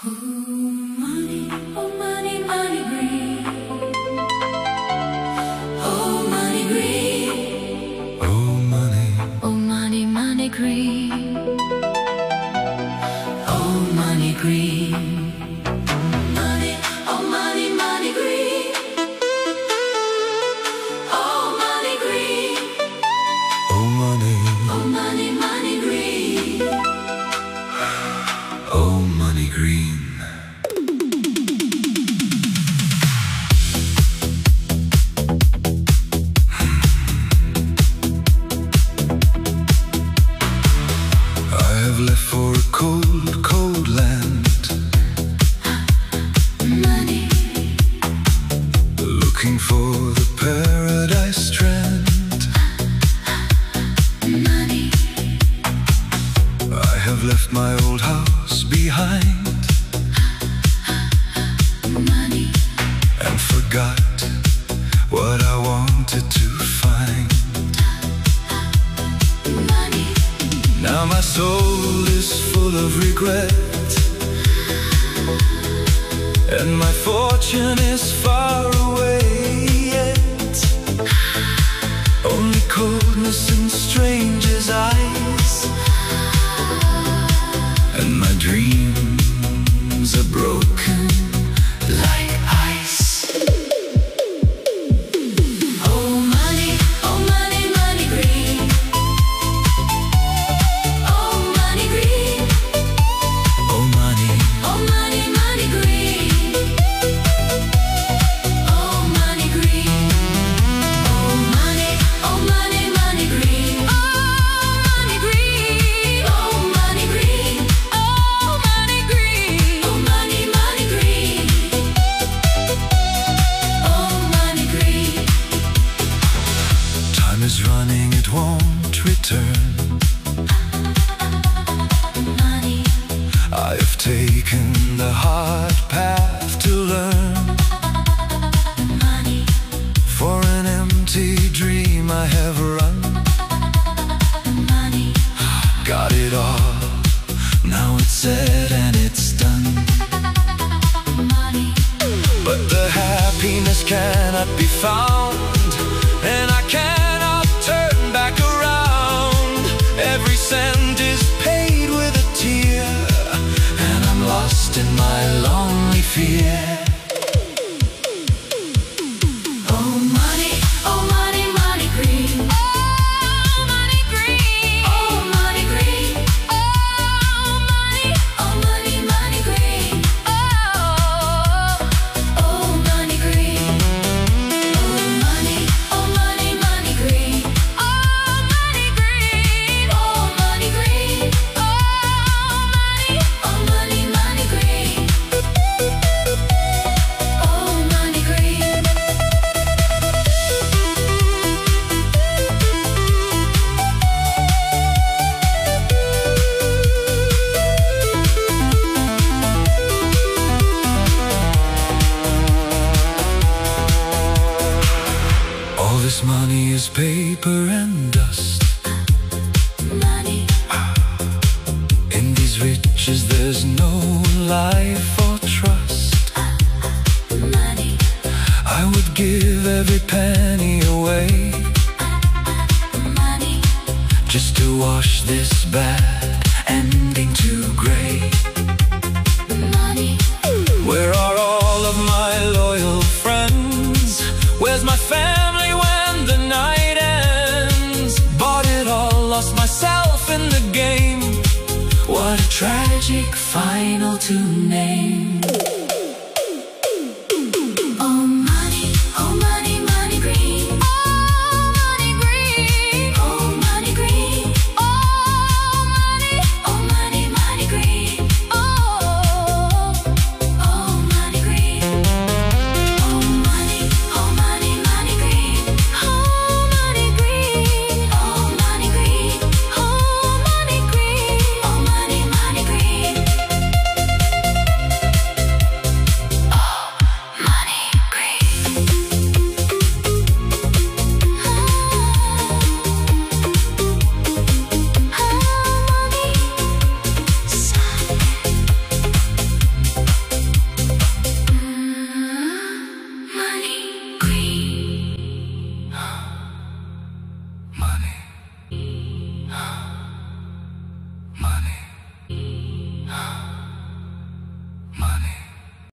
Money, oh money, money green. Oh money green. Oh money. Oh money, money green. Oh money green. Money, oh money, money green. Oh money green. Oh money. Oh money, money green. Oh money green. I have left for a cold, cold land, Money, looking for the paradise strand. money, I have left my old house behind money, and forgot what I wanted to find. money, Now my soul is full of regret, and my fortune is far away yet. Only coldness in strangers' eyes, and my dreams are broken like ice. oh money, money green. Oh money green. Oh money, Oh money, money green. Oh money green. Oh money, money green. Oh money green. Oh money green. Oh money green. Oh money, money green. Oh money green. time is running, it won't return. Money, I have taken the hard path to learn. money, For an empty dream I have run. money, Got it all, now it's said and it's done. money, But the happiness cannot be found, and I cannot turn back around. Every cent is paid with a tear, and I'm lost in my lonely fear. oh money, money green. Oh money green. Oh money green. Oh money, money green. Oh money green. Oh money, money green. Oh money green. Oh money green. Oh money, money green. Oh money green. All this money is paper and dust. Money, In these riches there's no life or trust. money, I would give every penny away money, just to wash this bad ending to gray. money, Where are all of my loyal friends? Where's my family when the night ends? Bought it all, lost myself in the game. What a tragic final to name.